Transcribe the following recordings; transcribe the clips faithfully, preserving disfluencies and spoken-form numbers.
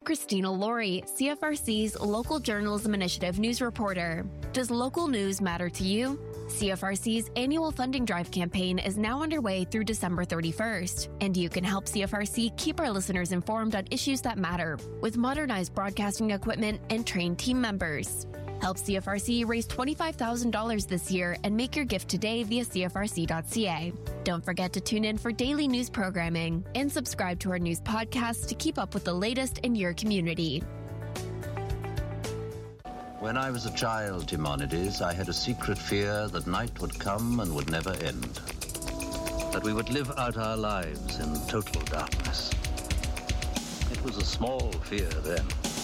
Christina Laurie, C F R C's Local Journalism Initiative news reporter. Does local news matter to you? C F R C's annual funding drive campaign is now underway through December thirty-first, and you can help C F R C keep our listeners informed on issues that matter with modernized broadcasting equipment and trained team members. Help C F R C raise twenty-five thousand dollars this year and make your gift today via C F R C dot C A. Don't forget to tune in for daily news programming and subscribe to our news podcast to keep up with the latest in your community. When I was a child, Timonides, I had a secret fear that night would come and would never end. That we would live out our lives in total darkness. It was a small fear then.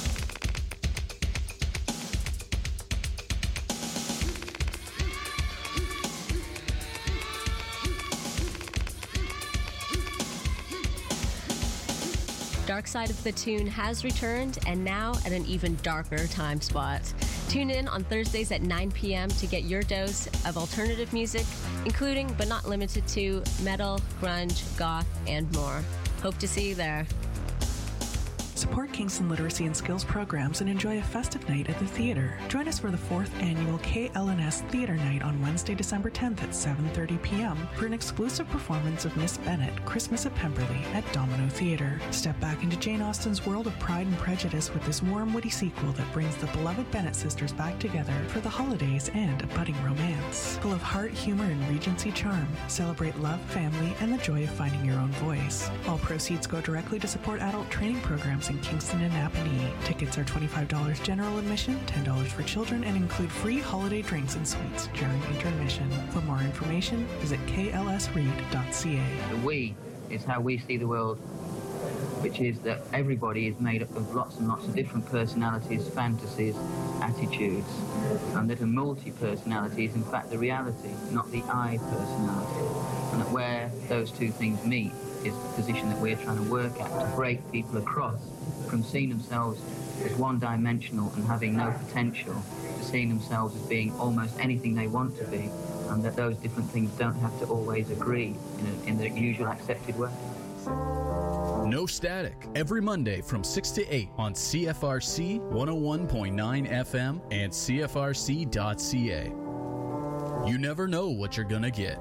Dark Side of the Tune has returned, and now at an even darker time spot. Tune in on Thursdays at nine p.m. to get your dose of alternative music, including but not limited to metal, grunge, goth, and more. Hope to see you there. Support Kingston Literacy and Skills programs and enjoy a festive night at the theater. Join us for the fourth annual K L N S Theater Night on Wednesday, December tenth at seven thirty p.m. for an exclusive performance of Miss Bennet, Christmas at Pemberley at Domino Theater. Step back into Jane Austen's world of Pride and Prejudice with this warm, witty sequel that brings the beloved Bennet sisters back together for the holidays and a budding romance. Full of heart, humor, and Regency charm, celebrate love, family, and the joy of finding your own voice. All proceeds go directly to support adult training programs in Kingston and Napanee. Tickets are twenty-five dollars general admission, ten dollars for children, and include free holiday drinks and sweets during intermission. For more information, visit K L S read dot C A. The we is how we see the world, which is that everybody is made up of lots and lots of different personalities, fantasies, attitudes, and that a multi-personality is in fact the reality, not the I personality. And that where those two things meet is the position that we're trying to work at, to break people across from seeing themselves as one-dimensional and having no potential to seeing themselves as being almost anything they want to be, and that those different things don't have to always agree in, a, in the usual accepted way. No Static, every Monday from six to eight on C F R C one oh one point nine F M and C F R C dot C A. You never know what you're gonna get.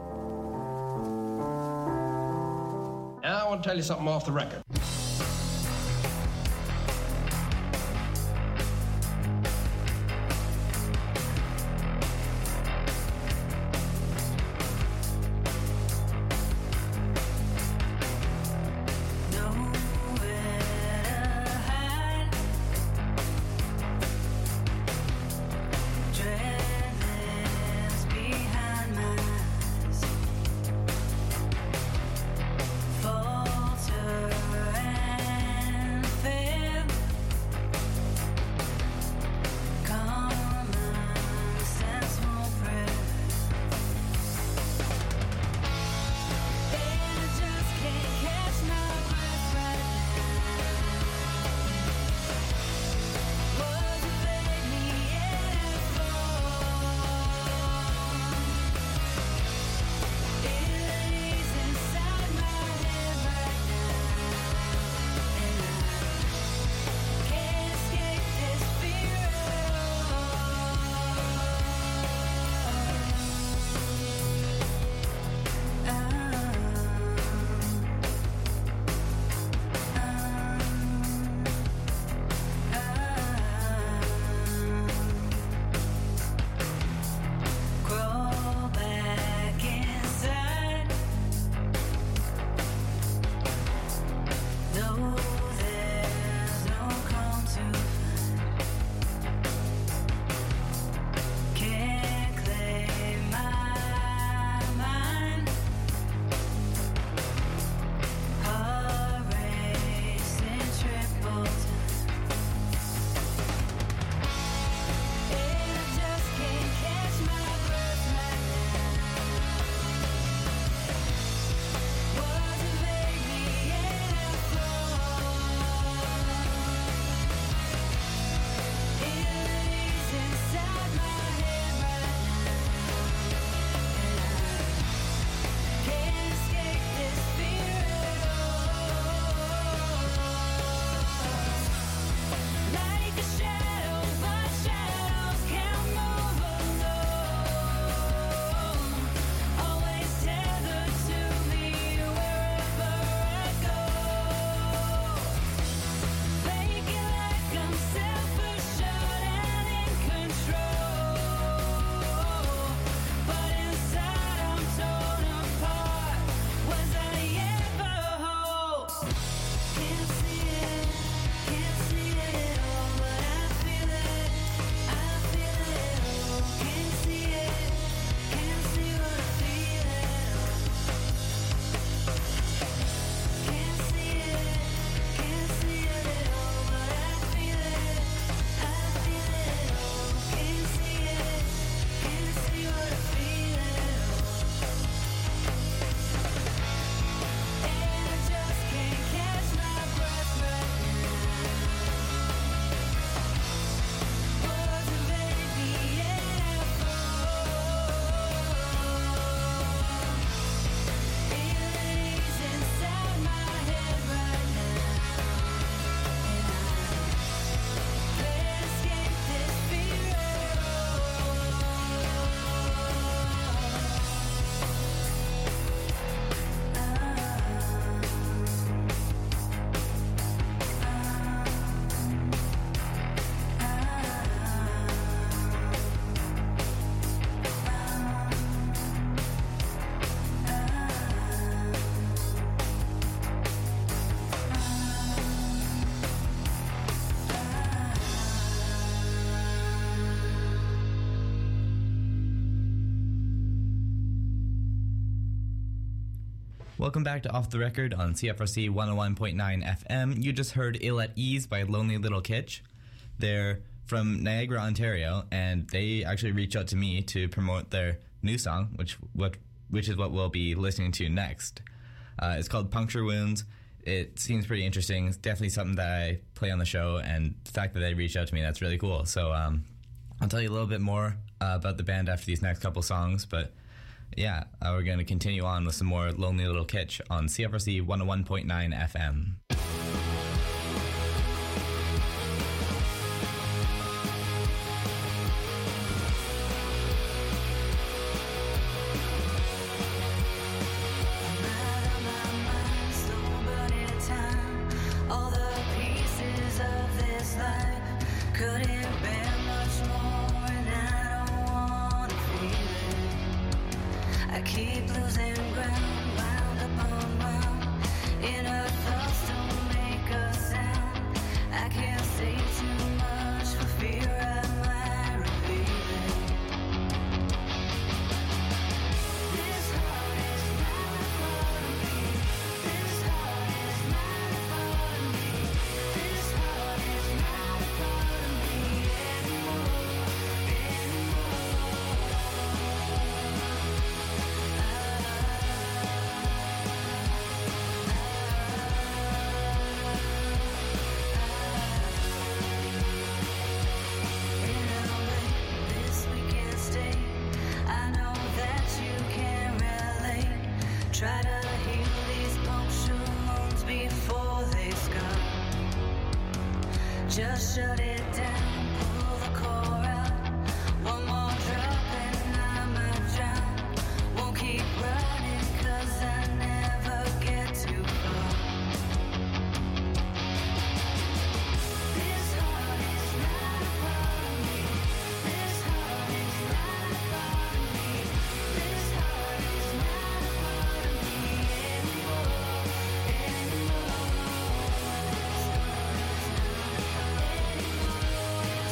Now I want to tell you something off the record. Falter Welcome back to Off the Record on C F R C one oh one point nine F M. You just heard Ill at Ease by Lonely Little Kitch. They're from Niagara, Ontario, and they actually reached out to me to promote their new song, which what which is what we'll be listening to next. Uh, it's called Puncture Wounds. It seems pretty interesting. It's definitely something that I play on the show, and the fact that they reached out to me, that's really cool. So um, I'll tell you a little bit more uh, about the band after these next couple songs, but yeah, uh, we're going to continue on with some more Lonely Little Kitch on C F R C one oh one point nine F M. Just shut it down, pull the core out. One more drop and I might drown. Won't keep running cause I never get too far. This heart is not a part of me. This heart is not a part of me. This heart is not a part of me anymore, anymore. This heart is not a part of me.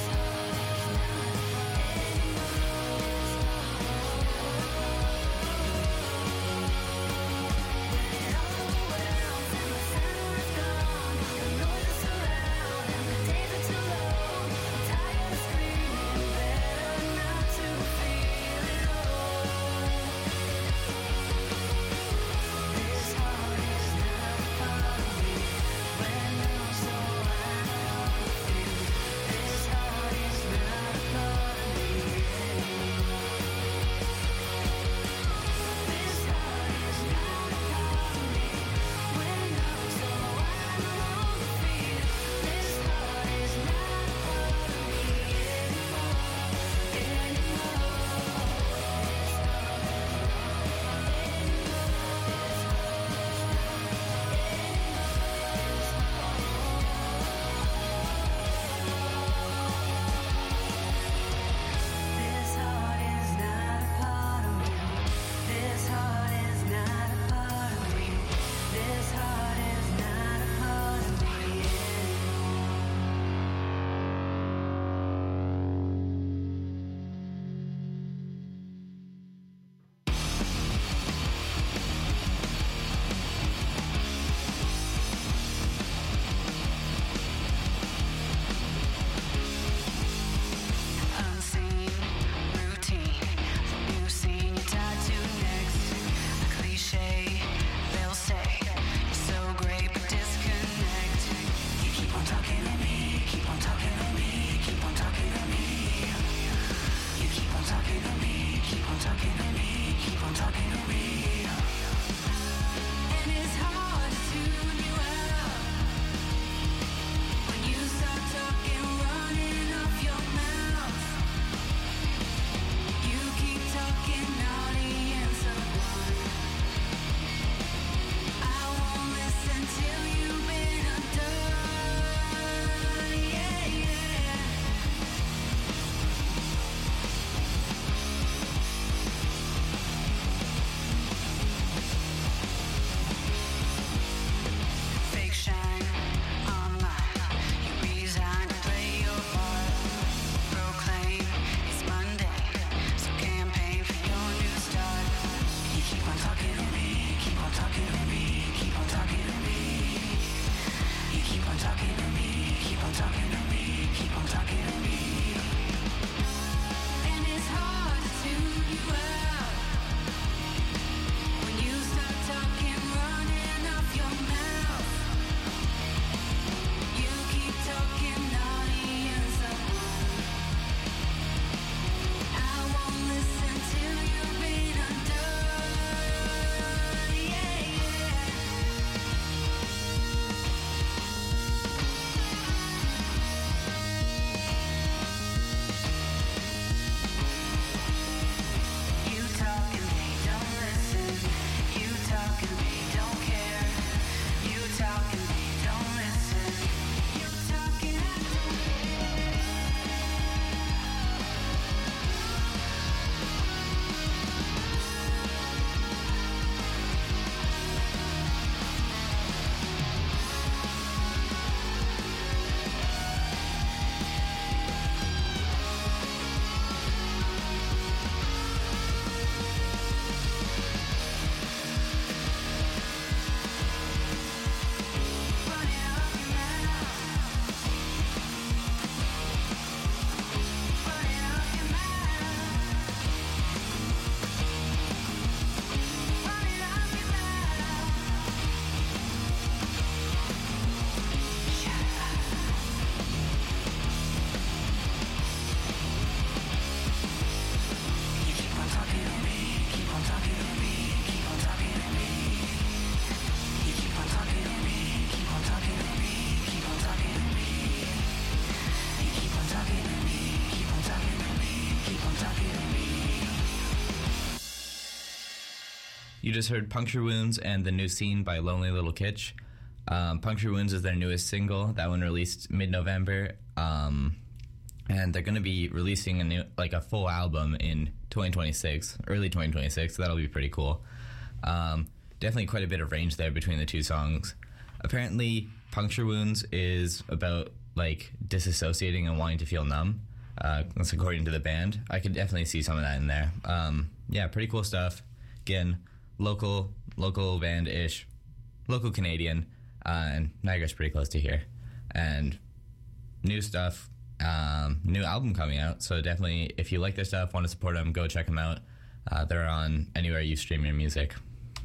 You just heard Puncture Wounds and The New Scene by Lonely Little Kitsch. Um, Puncture Wounds is their newest single. That one released mid-November. Um, and they're going to be releasing a new, like a full album in twenty twenty-six, early twenty twenty-six, so that'll be pretty cool. Um, definitely quite a bit of range there between the two songs. Apparently, Puncture Wounds is about, like, disassociating and wanting to feel numb. Uh, that's according to the band. I could definitely see some of that in there. Um, yeah, pretty cool stuff. Again, local, local band-ish, local Canadian, uh, and Niagara's pretty close to here. And new stuff, um, new album coming out, so definitely, if you like their stuff, want to support them, go check them out. Uh, they're on anywhere you stream your music.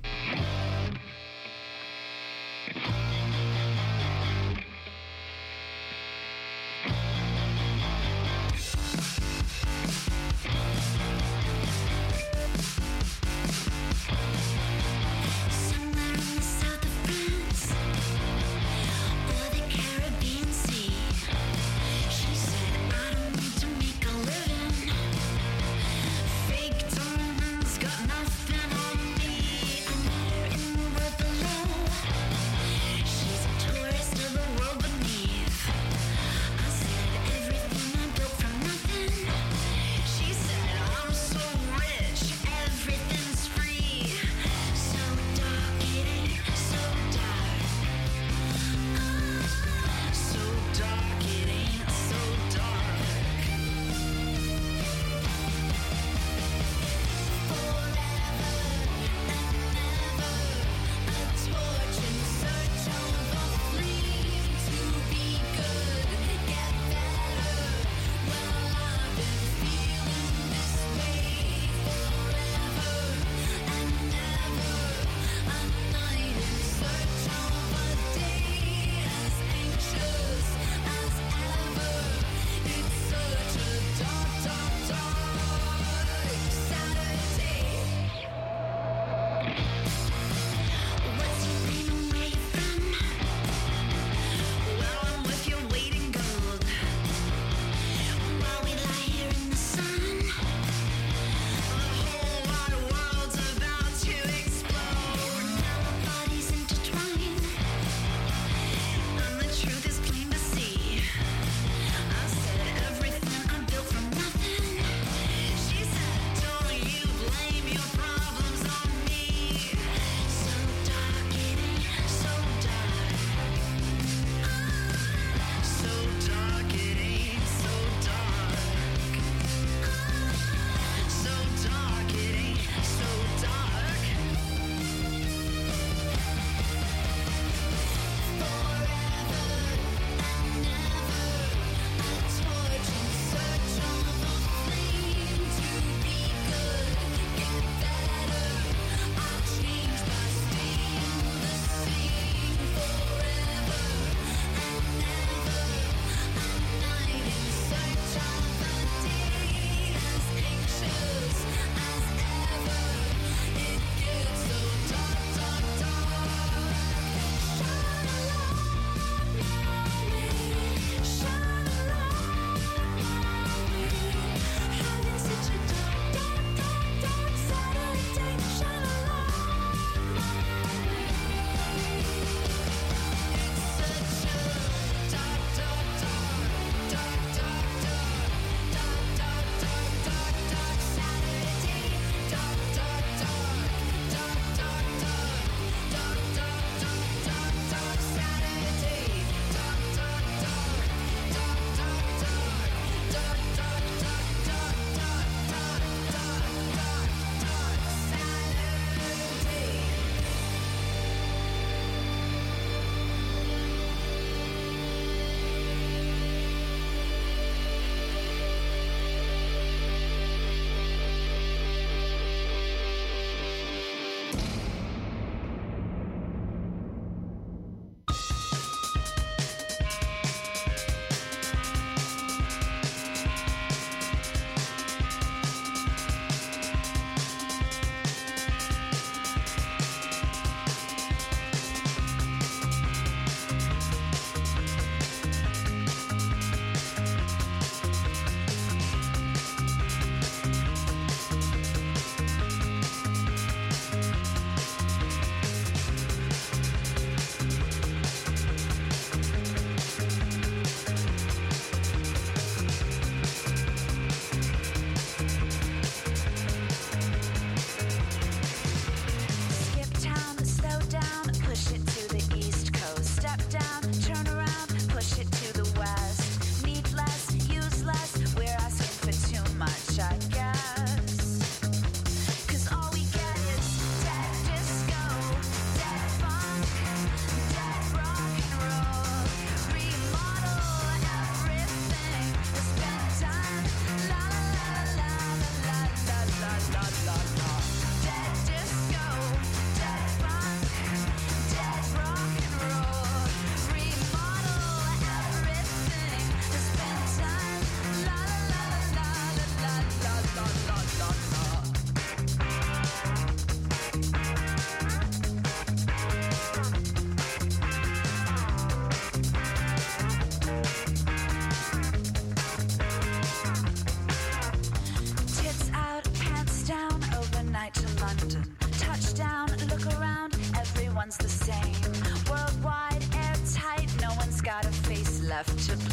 Somewhere in the south of France or the Caribbean Sea, she said, I don't need to make a living. Fake diamonds got nothing on me.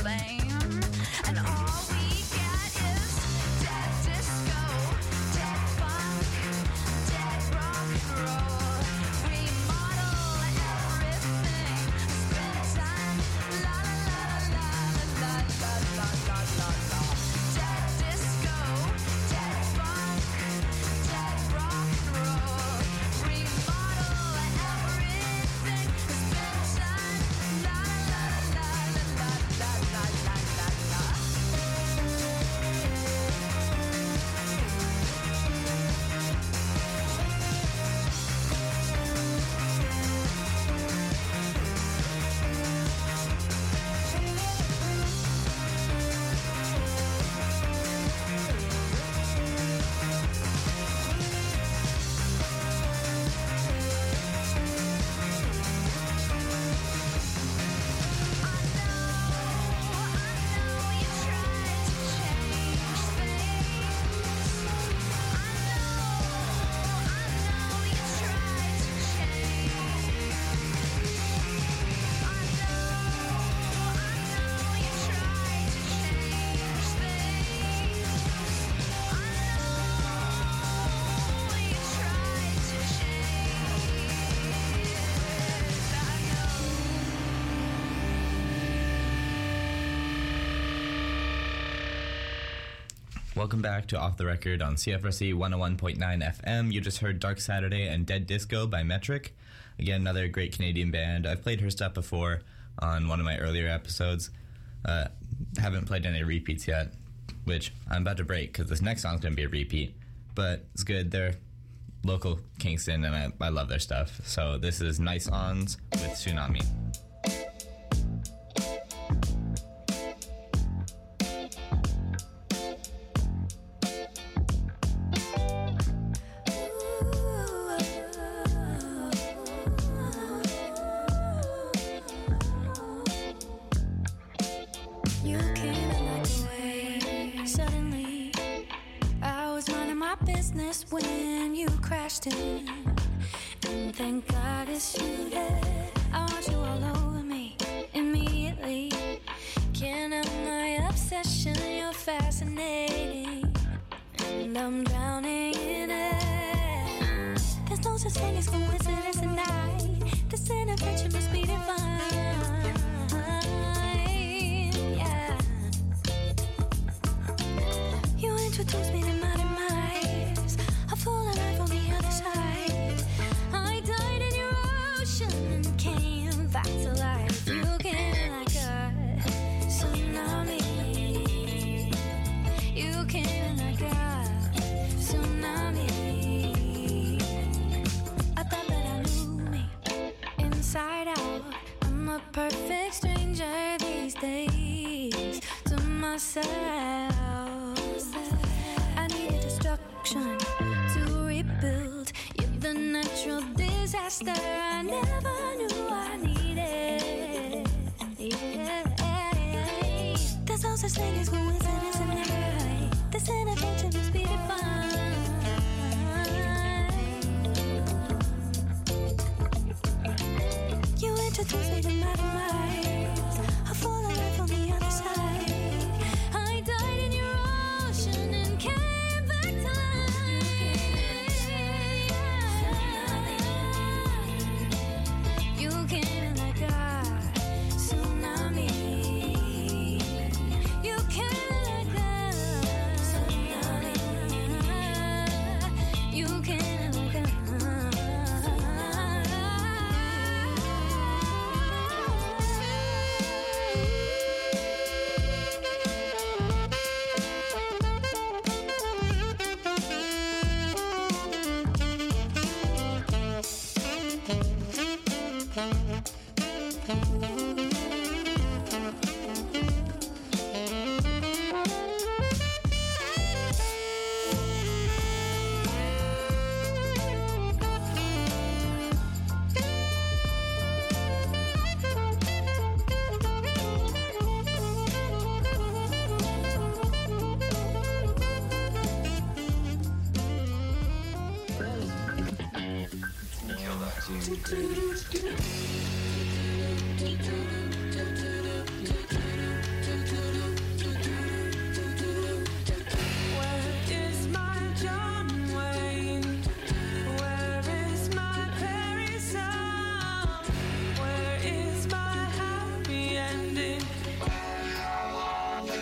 fame. And all we get is dead disco, dead funk, dead rock and roll. Remodel everything, spend time, la la la la la la la la la la. Dead disco, dead funk, dead rock and roll. Remodel everything, spend time, la la la la la la la la la la. Welcome back to Off the Record on C F R C one oh one point nine F M. You just heard Dark Saturday and Dead Disco by Metric. Again, another great Canadian band. I've played her stuff before on one of my earlier episodes. Uh, haven't played any repeats yet, which I'm about to break because this next song's going to be a repeat. But it's good. They're local Kingston, and I, I love their stuff. So this is Nice Ons with Tsunami. You came in like a wave. Suddenly, I was minding my business when you crashed in. And thank God it's you there. I want you all over me immediately. Can't help my obsession, you're fascinating. And I'm drowning in it. There's no such thing as coincidence tonight. This intervention must be divine. Yeah. You introduced me to my demise. A full life on the other side. I died in your ocean and came back to life. You came like a tsunami. You came like a tsunami. I thought that I knew me inside out. I'm a perfect stranger these days to myself. I needed destruction to rebuild. You're the natural disaster I never knew I needed. Yeah. There's no such thing as coincidence in life. This intervention must be divine. You introduced me to my demise. I fall alive on the other side. I died in your ocean and came back to life. You came like a tsunami. You came like a tsunami. You came like a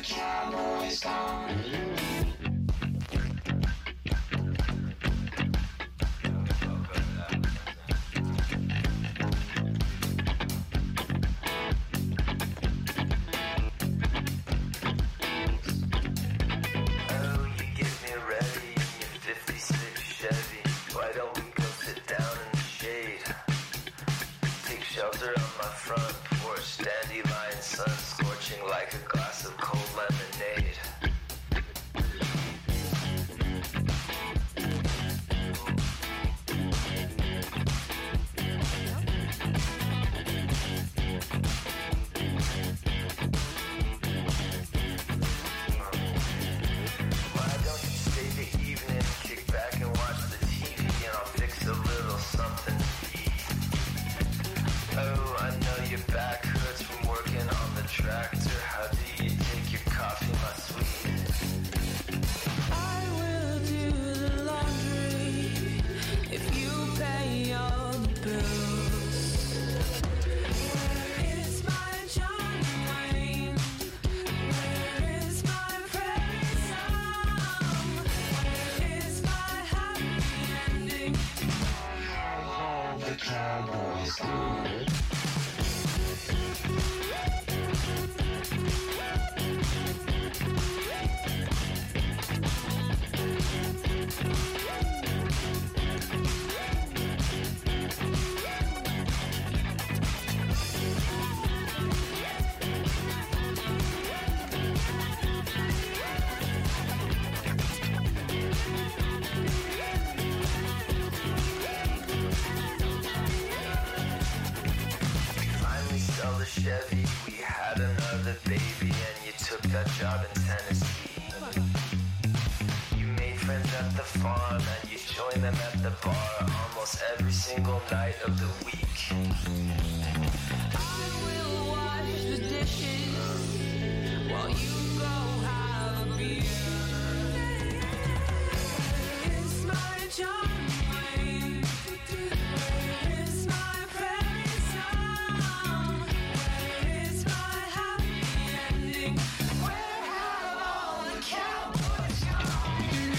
cowboy's gone. Chevy, we had another baby, and you took that job in Tennessee. You made friends at the farm, and you joined them at the bar almost every single night of the week. I will wash the dishes while you go have a beer. It's my John Wayne. It's my prairie song. It's my happy ending. Where have all the cowboys gone?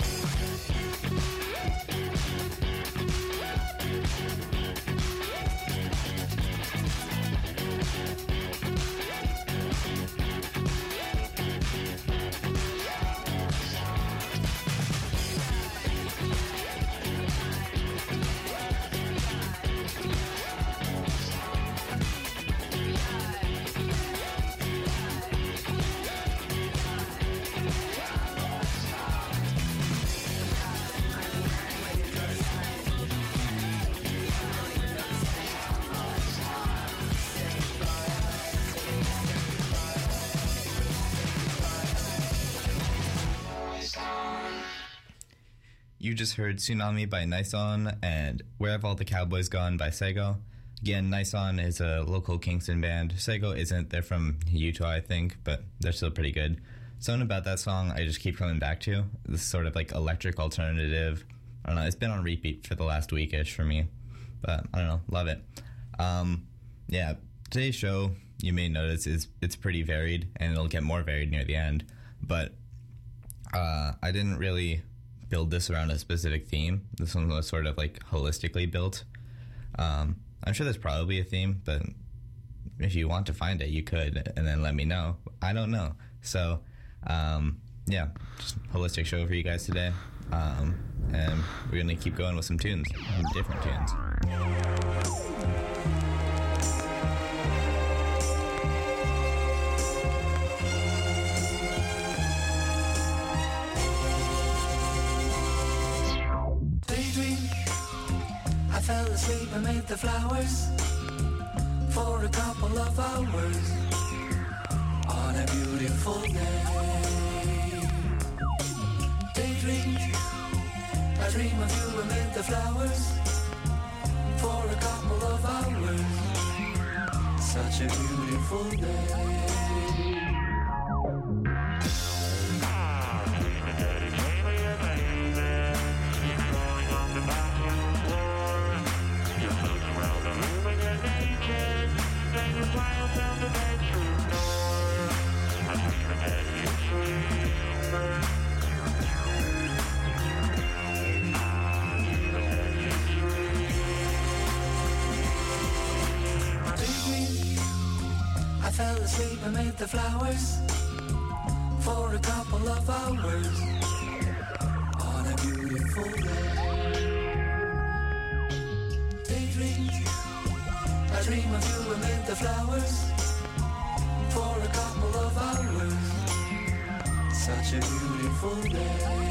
You just heard Tsunami by Nison and Where Have All the Cowboys Gone by Sego. Again, Nison is a local Kingston band. Sego isn't. They're from Utah, I think, but they're still pretty good. Something about that song I just keep coming back to. This sort of like electric alternative. I don't know. It's been on repeat for the last week-ish for me. But I don't know. Love it. Um, yeah, today's show, you may notice, is it's pretty varied, and it'll get more varied near the end. But uh, I didn't really build this around a specific theme. This one was sort of like holistically built. Um, I'm sure there's probably a theme, but if you want to find it, you could, and then let me know. I don't know. So, um, yeah, just a holistic show for you guys today. Um, and we're going to keep going with some tunes, some different tunes. I fell asleep amid the flowers for a couple of hours on a beautiful day. Daydream, I dream of you amid the flowers for a couple of hours. Such a beautiful day. Down the bedroom door. asleep amid the flowers for a couple of hours on a beautiful day. Daydream, I dream of you amid the flowers for a couple of hours. Such a beautiful day.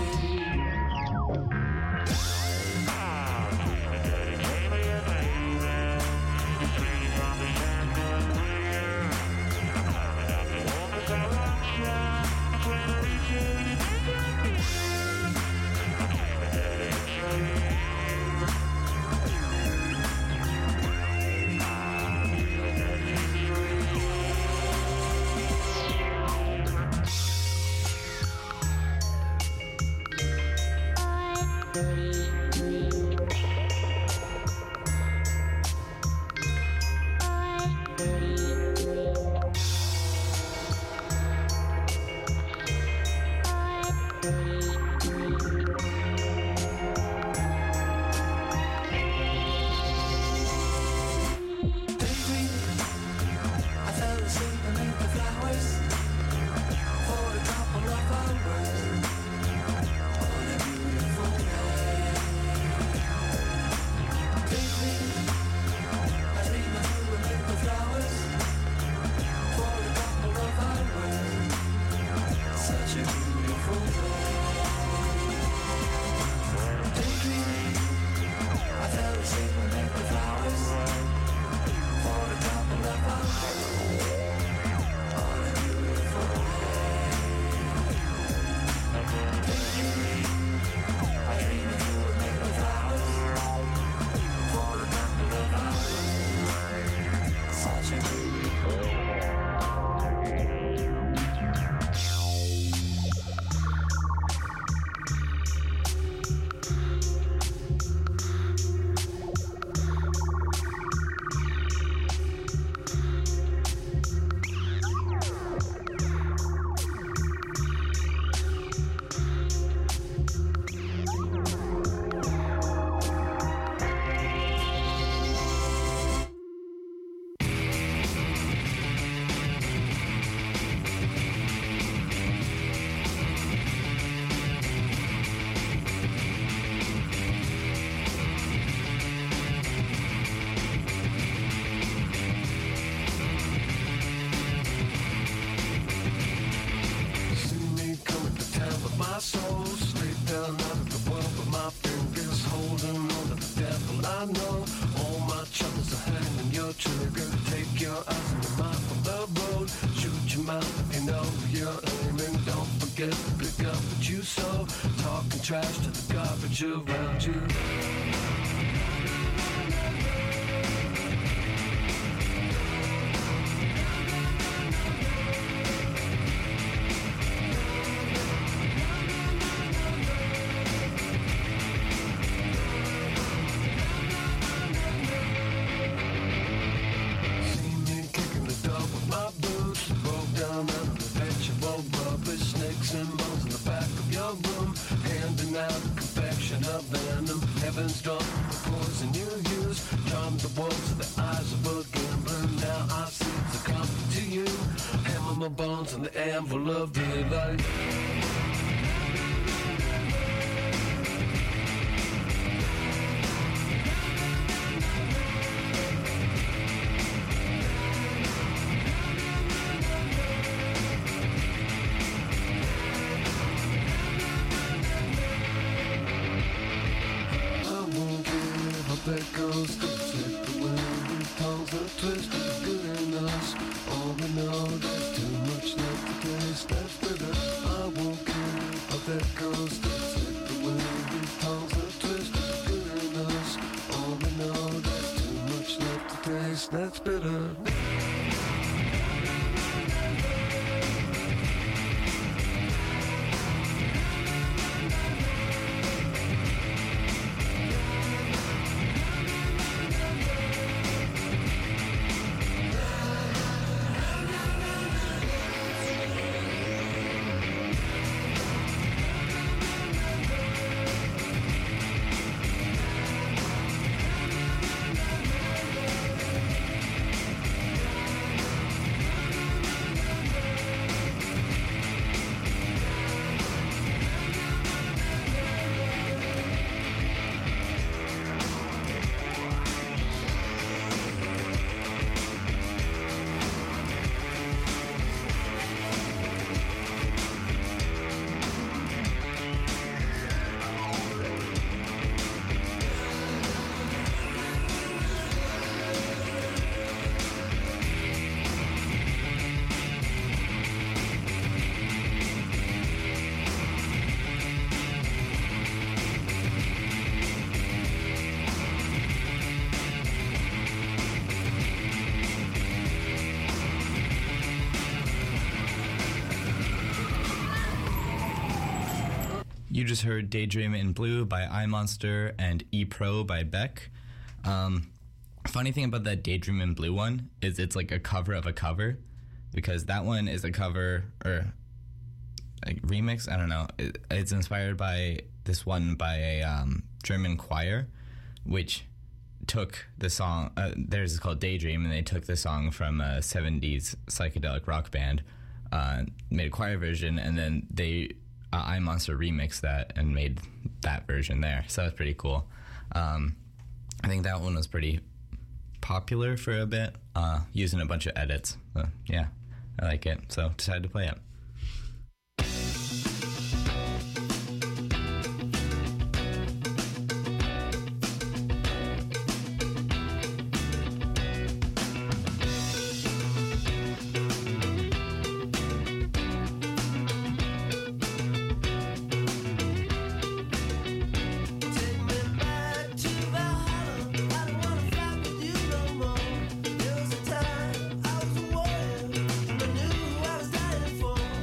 Trash to the garbage around you. See me kicking the dog with my boots, roll down out of the vegetable rubbish, snakes and bones in the back of your room. Handing out a confection of venom. Heaven's drunk the poison you use. Charm the wolves with the eyes of a gambler. Now I see it's a comfort to you. Hammer my bones on the anvil of daylight. That goes to take the wind and tongues that twist is good in us. All we know there's too much left to taste. That's bitter. I won't care how that goes to take the wind and tongues that twist is good in us. All we know there's too much left to taste. That's bitter. You just heard Daydream in Blue by iMonster and E-Pro by Beck. Um, funny thing about that Daydream in Blue one is it's like a cover of a cover, because that one is a cover or a remix, I don't know. It, it's inspired by this one by a um, German choir, which took the song, uh, theirs is called Daydream, and they took the song from a seventies psychedelic rock band, uh, made a choir version, and then they uh, iMonster remixed that and made that version there. So that's pretty cool. Um, I think that one was pretty popular for a bit, uh, using a bunch of edits. So, yeah, I like it. So decided to play it. There was a time I was a warrior, and I knew I was dying for.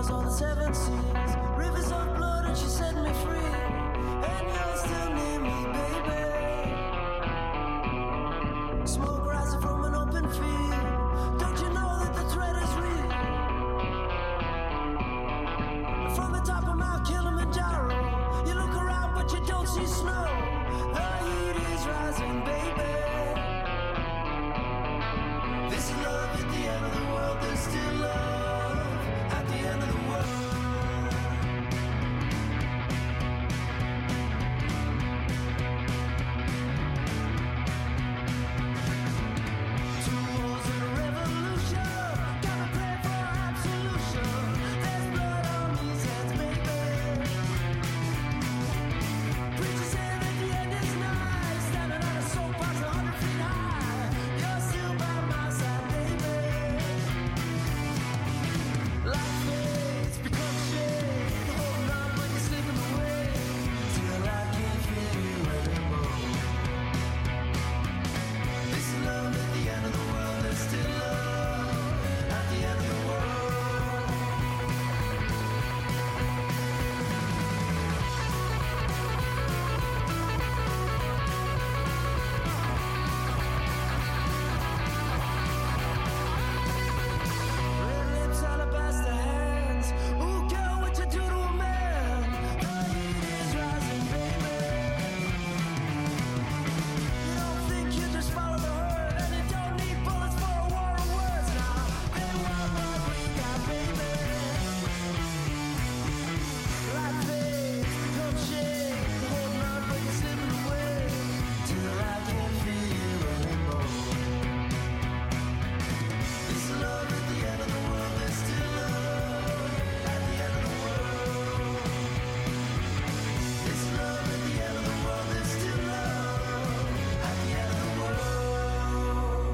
across all the seven seas, rivers of blood, and she set me free. And you're still near me, baby. Smoke rising from an open field. Don't you know that the threat is real? From the top of Mount Kilimanjaro, you look around but you don't see snow. The heat is rising, baby. This is love at the end of the world. There's still love at the end of the world. Two wars and a revolution. Got a plan for absolution. There's blood on these hands, baby. Preachers say that the end is nigh. Standing on a soapbox a hundred feet high. You're still by my side, baby. Life fades, becomes shade. Holding on when you're slipping away. Till I can't feel you anymore. This is love at the end of the world. There's still love at the end of the world. Red lips, alabaster hands. Ooh, girl, what you do to a man? The heat is rising, baby. You don't think you just follow the herd, and you don't need bullets for a war of words. Now they want what we got, baby. Life fades, becomes shade. Holding on, but you're slipping away. Till I can't feel you anymore. This is love at the end of the world. There's still love at the end of the world. This is love at the end of the world. There's still love at the end of the world.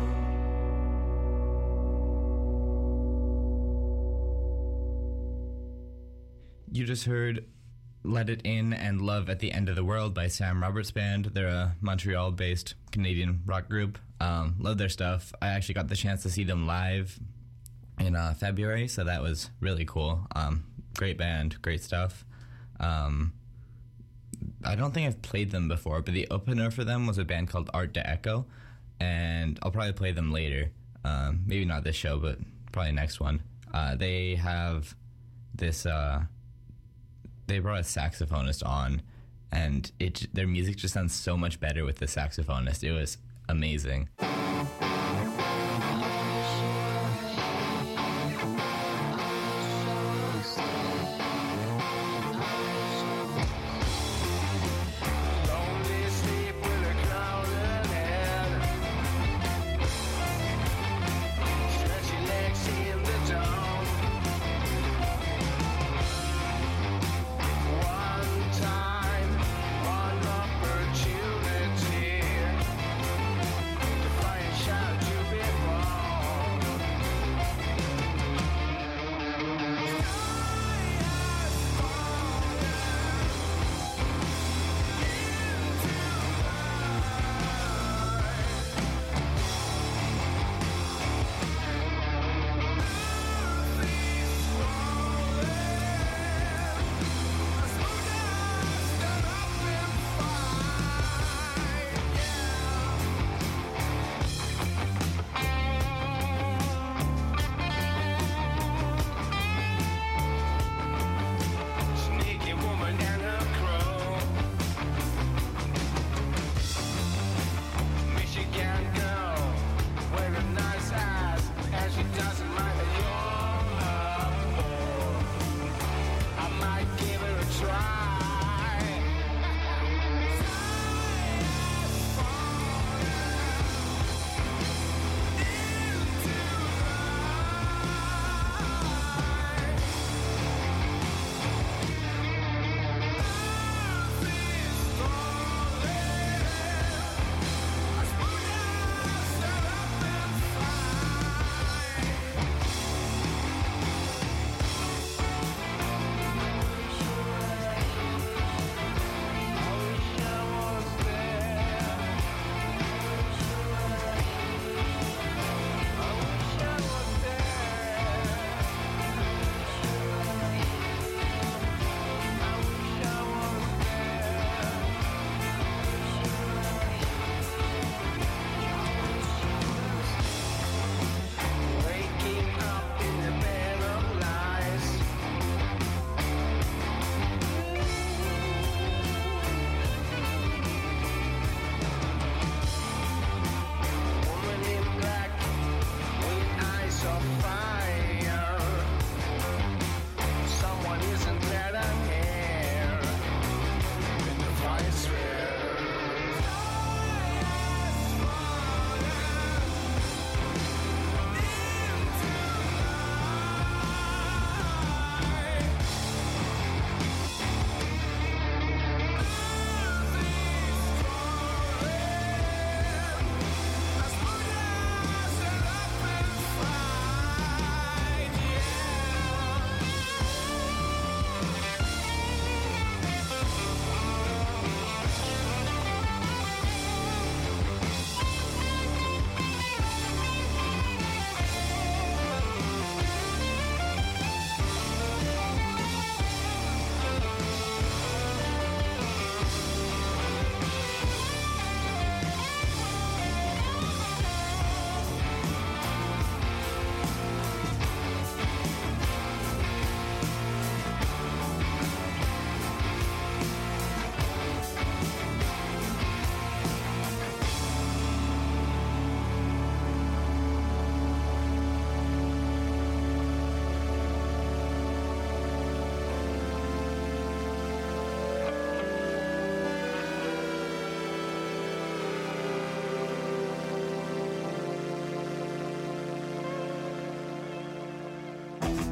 You just heard Let It In and Love at the End of the World by Sam Roberts Band. They're a Montreal-based Canadian rock group. Um, love their stuff. I actually got the chance to see them live in uh, February, so that was really cool. Um, great band, great stuff. Um, I don't think I've played them before, but the opener for them was a band called Art de Echo, and I'll probably play them later. Um, maybe not this show, but probably next one. Uh, they have this... Uh, they brought a saxophonist on, and it their music just sounds so much better with the saxophonist. It was amazing. Lonely sleep with a clouded head. Stretchy legs in the dawn. One time, one opportunity to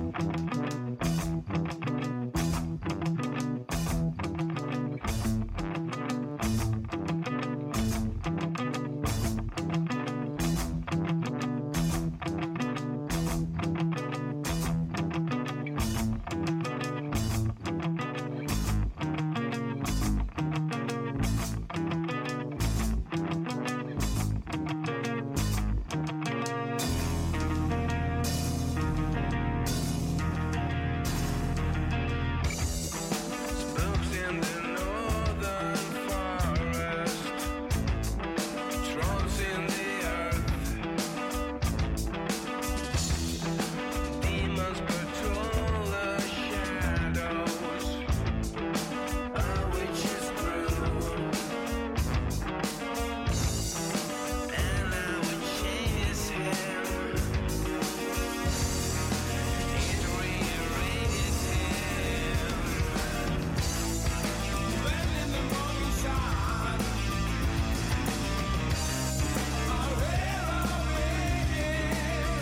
Spooks in the northern forest, trolls in the earth, demons patrol the shadows, a witch's brew, and I would chase him. It reiterated him. When in the morning sun, a hero waiting,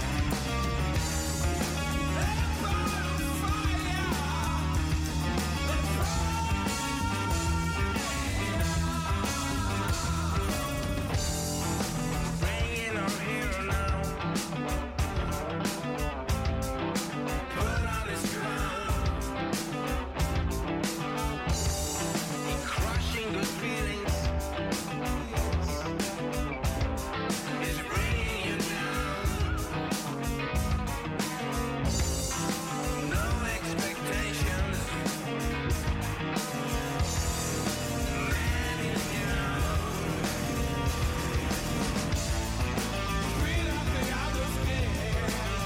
that ball of fire, bringing our hero now. Put on his crown, crushing good feelings is bringing you down. No expectations, man is down. Free up the other skin,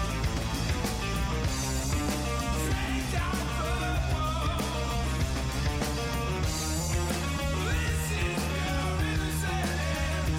straight down for the wall. This is pure innocence.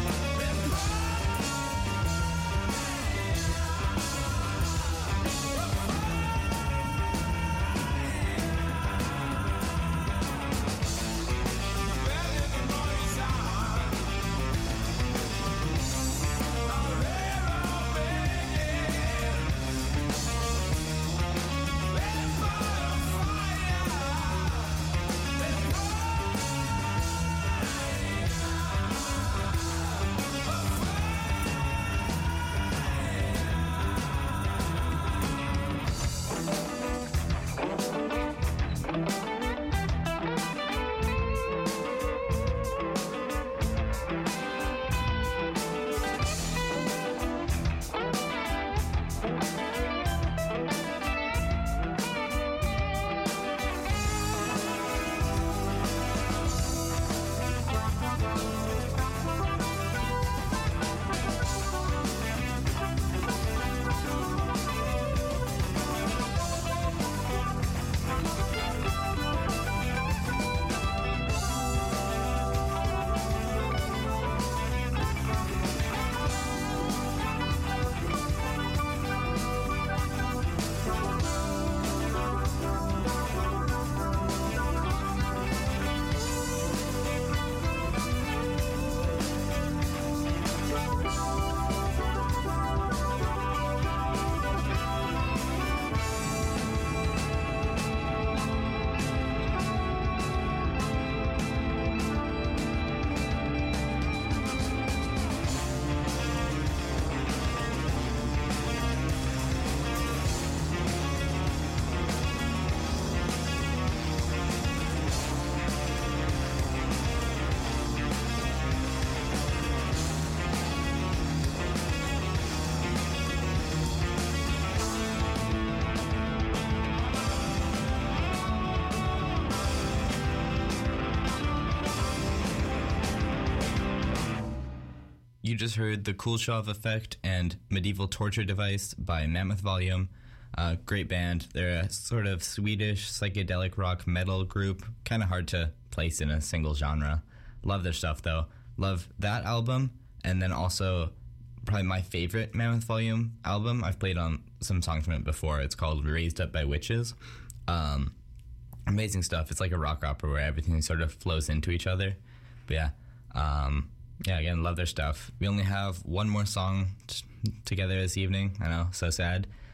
You just heard The Kuleshov Effect and Medieval Torture Device by Mammoth Volume. Uh, great band. They're a sort of Swedish psychedelic rock metal group. Kind of hard to place in a single genre. Love their stuff, though. Love that album. And then also probably my favorite Mammoth Volume album. I've played on some songs from it before. It's called Raised Up by Witches. Um, amazing stuff. It's like a rock opera where everything sort of flows into each other. But yeah, um, yeah, again, love their stuff. We only have one more song t- together this evening. I know, so sad.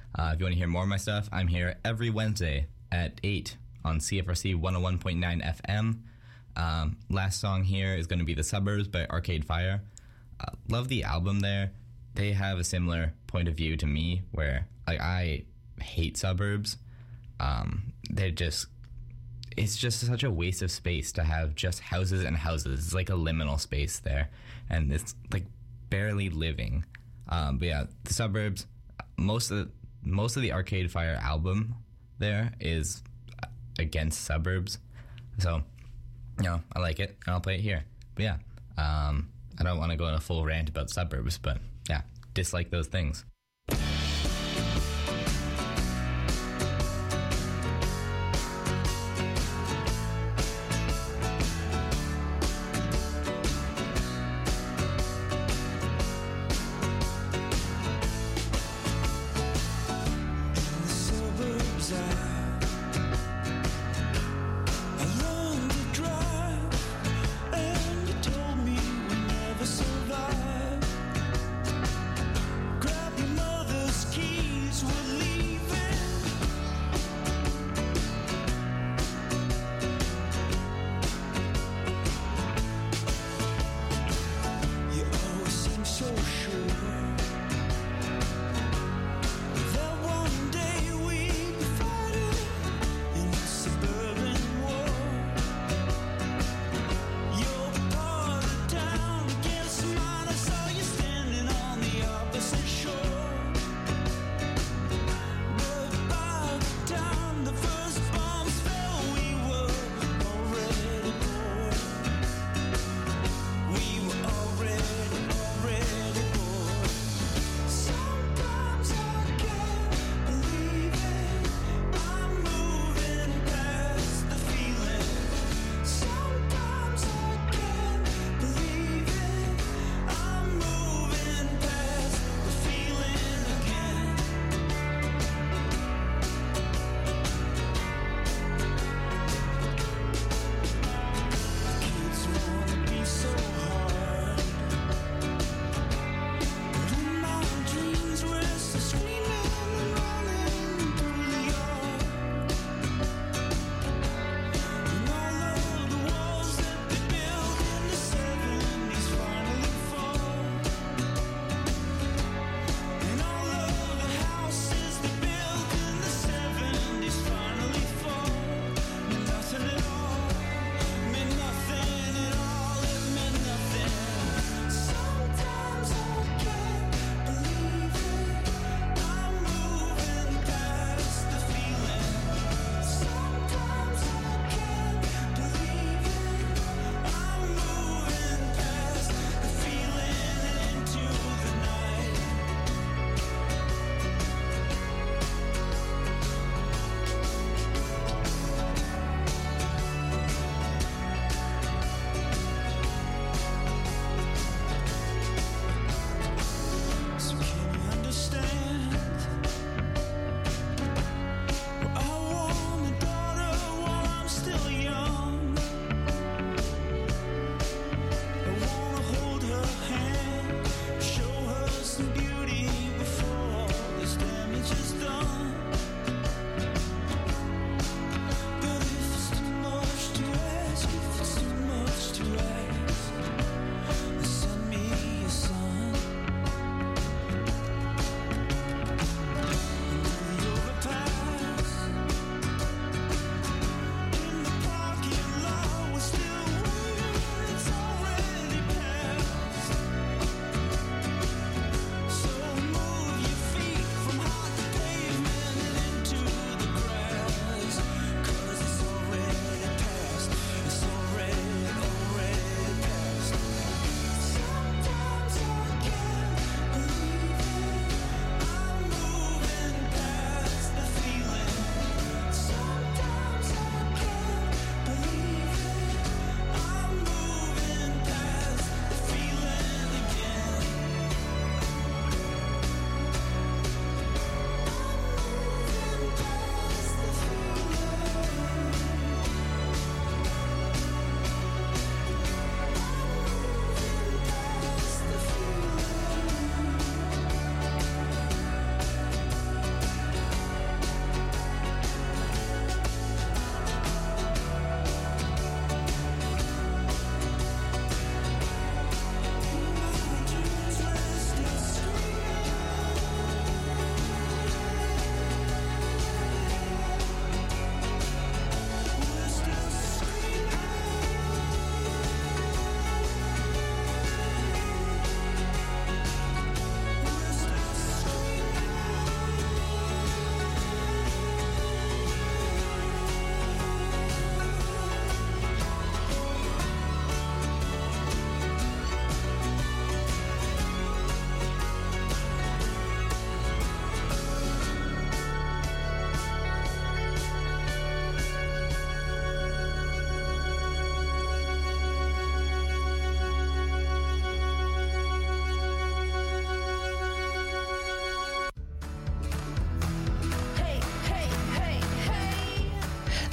Uh, if you want to hear more of my stuff, I'm here every Wednesday at eight on C F R C one oh one point nine F M. Um, last song here is going to be The Suburbs by Arcade Fire. Uh, love the album there. They have a similar point of view to me where like I hate suburbs. Um, they're just, it's just such a waste of space to have just houses and houses. It's like a liminal space there, and it's like barely living. Um, but yeah, The Suburbs, most of the, most of the Arcade Fire album there is against suburbs. So, you know, I like it, and I'll play it here. But yeah, um, I don't want to go on a full rant about suburbs, but yeah, dislike those things. Grab your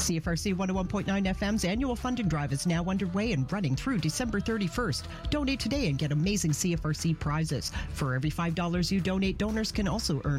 C F R C one oh one point nine F M's annual funding drive is now underway and running through December thirty-first. Donate today and get amazing C F R C prizes. For every five dollars you donate, donors can also earn